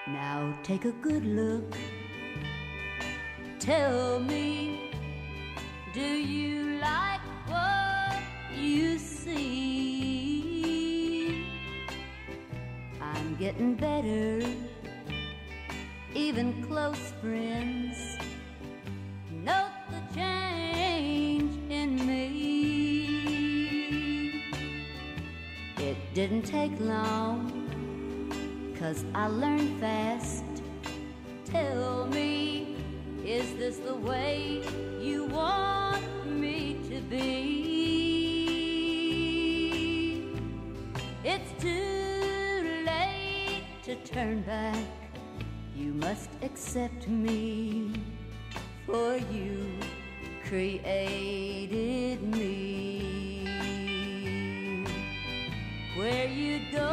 Now take a good look. Tell me, do you like what you see? I'm getting better. Even close friends note the change in me. It didn't take long, 'cause I learned fast. Tell me, is this the way you want me to be? It's too late to turn back. You must accept me, for you created me. Where you go